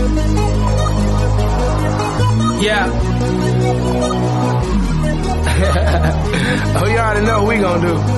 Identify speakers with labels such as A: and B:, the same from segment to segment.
A: Yeah. Oh, you already know what we gon' do.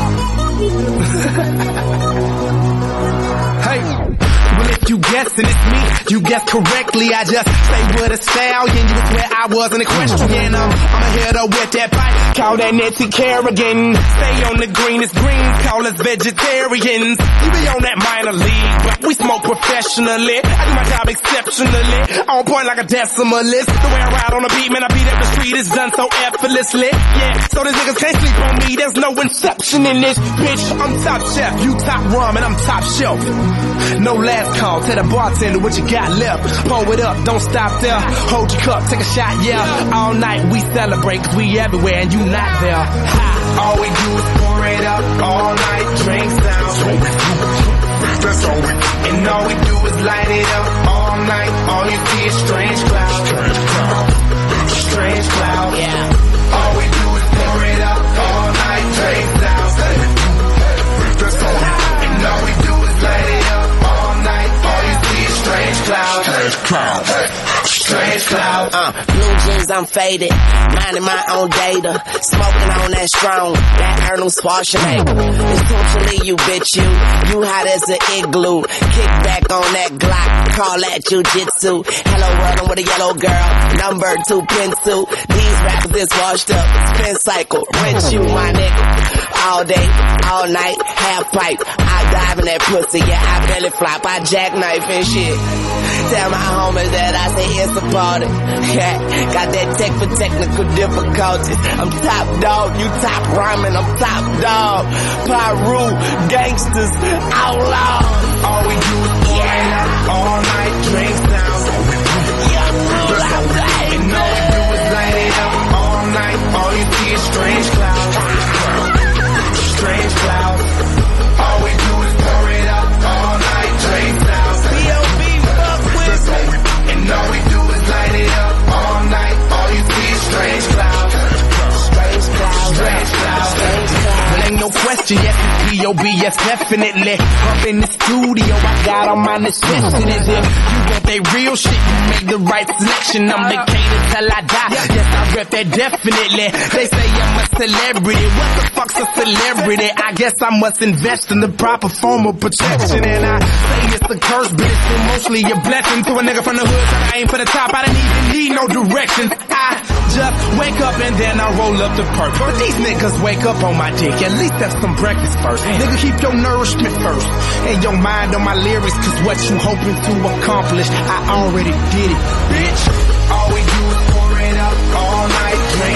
A: Hey. Well, if you guessing it's me, you guessed correctly. I just say what a stallion, you was where I was in the question. I'ma hit her with that bite, call that Nancy Kerrigan. Stay on the greenest greens, call us vegetarians. You be on that minor league, but we smoke professionally. I do my job exceptionally, on point like a decimalist. The way I ride on the beat, man, I beat up the street, it's done so effortlessly. Yeah, so these niggas can't sleep on me, there's no inception in this bitch. I'm top chef, you top rum, and I'm top shelf. No last call, tell the bartender what you got left. Pour it up, don't stop there. Hold your cup, take a shot, yeah. All night we celebrate, cause we everywhere and you not there. Ha. All we do is pour it up, all night, drinks down. That's all we do. And all we do is light it up, all night. All you see is strange clouds. Strange clouds. Yeah. All we do is pour it up, all night, drinks down. That's all we do. And all we do is light it up. Strange clouds, strange clouds.
B: Blue jeans, I'm faded, minding my own data, smoking on that strong, that Arnold Schwarzenegger. Essentially, you bitch, you hot as an igloo. Kick back on that Glock, call that jujitsu. Hello world, I'm with a yellow girl, number 2 pencil. These rappers is washed up, spin cycle, rent you, my nigga. All day, all night, half pipe. I dive in that pussy, yeah, I belly flop, I jackknife and shit. Tell my homies that I say it's a party. Yeah, got that tech for technical difficulties. I'm top dog, you top rhyming, I'm top dog. Pyru, gangsters, outlaws.
A: All we do is pour it out, all night, drinks down. And all we do is light it up, all night. All you see is strange clouds. Strange clouds. All we do is pour it up, all night, drinks down. And all we do is light it up all night. All you see is strange clouds. Strange clouds. Strange clouds. Well, ain't no question, yes, it's P.O.B., yes, definitely. Up in the studio, I got all my necessities. If you want that real shit, you make the right selection. I'm Decatur till I die. Yes, I rep that definitely. They say I'm a celebrity. What the fuck's a celebrity? I guess I must invest in the proper form of protection. And I say it's a curse, but it's still mostly a blessing. To a nigga from the hood, trying to aim for the top. I didn't even need no directions. I just wake up and then I roll up the perk. But these niggas wake up on my dick. At least have some breakfast first. Nigga, keep your nourishment first. And your mind on my lyrics, cause what you hoping to accomplish, I already did it, bitch. All we do is pour it up all night, drink